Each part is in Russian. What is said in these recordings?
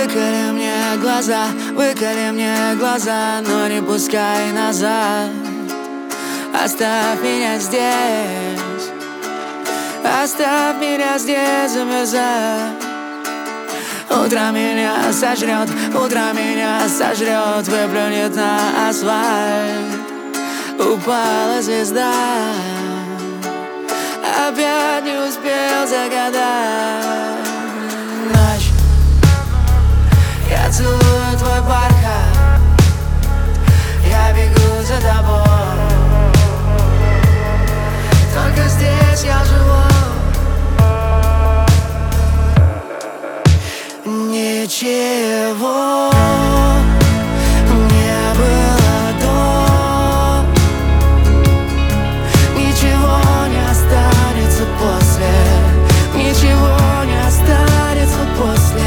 Выколи мне глаза, но не пускай назад. Оставь меня здесь, оставь меня здесь замерзать. Утро меня сожрет, выплюнет на асфальт. Упала звезда, опять не успел загадать. Ночь, я целую твой бархат, я бегу за тобой. Только здесь я живу. Ничего не было до, ничего не останется после, ничего не останется после.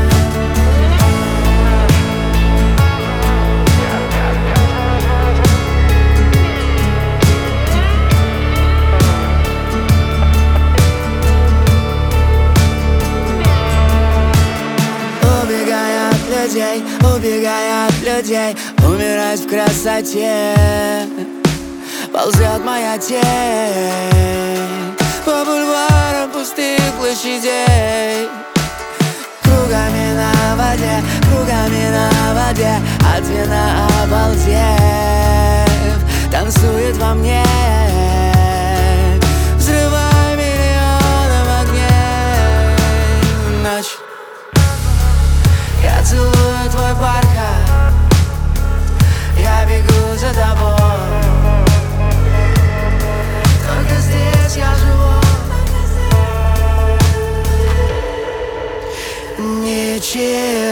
Убегая от людей, умирать в красоте. Ползет моя тень по бульварам пустых площадей. Кругами на воде, от вина обалдев, танцует во мне, взрывая миллионом огней. Ночь, я целую твой бархат, я бегу за тобой. Только здесь я живу. Ничего